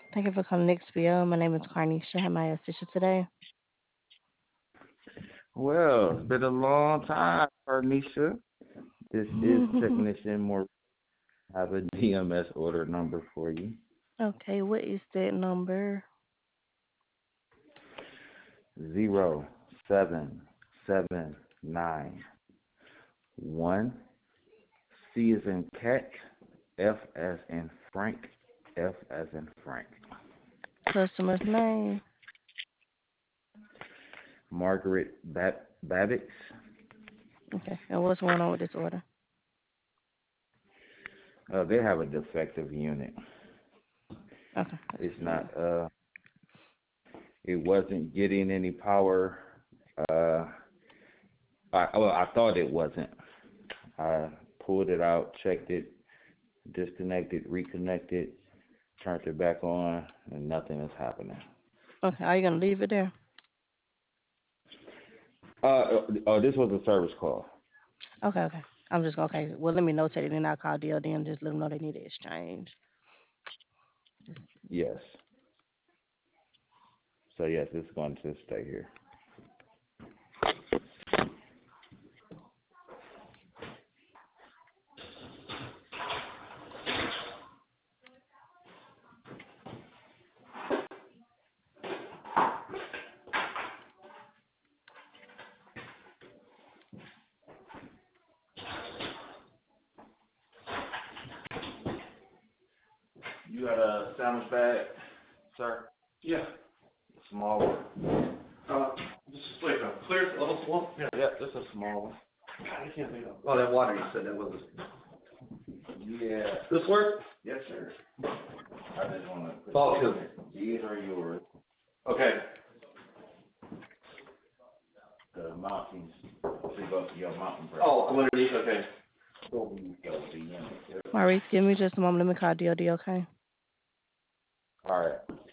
Thank you for calling XPO. My name is Carnisha. How may I assist you today? Well, it's been a long time, Arnisha. This is Technician More. I have a DMS order number for you. Okay, what is that number? 07791. C as in cat, F as in Frank, F as in Frank. Customer's name. Margaret Babbitts. Okay, and what's going on with this order? They have a defective unit. Okay, let's It's see. not. It wasn't getting any power. Uh, I thought it wasn't. I pulled it out, checked it, disconnected, reconnected, turned it back on, and nothing is happening. Okay, are you gonna leave it there? This was a service call. Okay. I'm just gonna okay. Well, let me notate it, and I'll call DLD and just let them know they need to exchange. Yes. So yes, it's going to stay here. You got a sandwich bag, sir? Yeah. Small one. This is like a clear little swamp. Yeah. Yeah, just a small one. God, I can't think of. Oh, that water you said that was. Yeah. This work? Yes, sir. I just want to put Oh, good. these are yours. Okay. The mountains. So you go to your mountain break. Oh, I'm underneath. Okay. Maurice, give me just a moment. Let me call DLD. Okay. All right.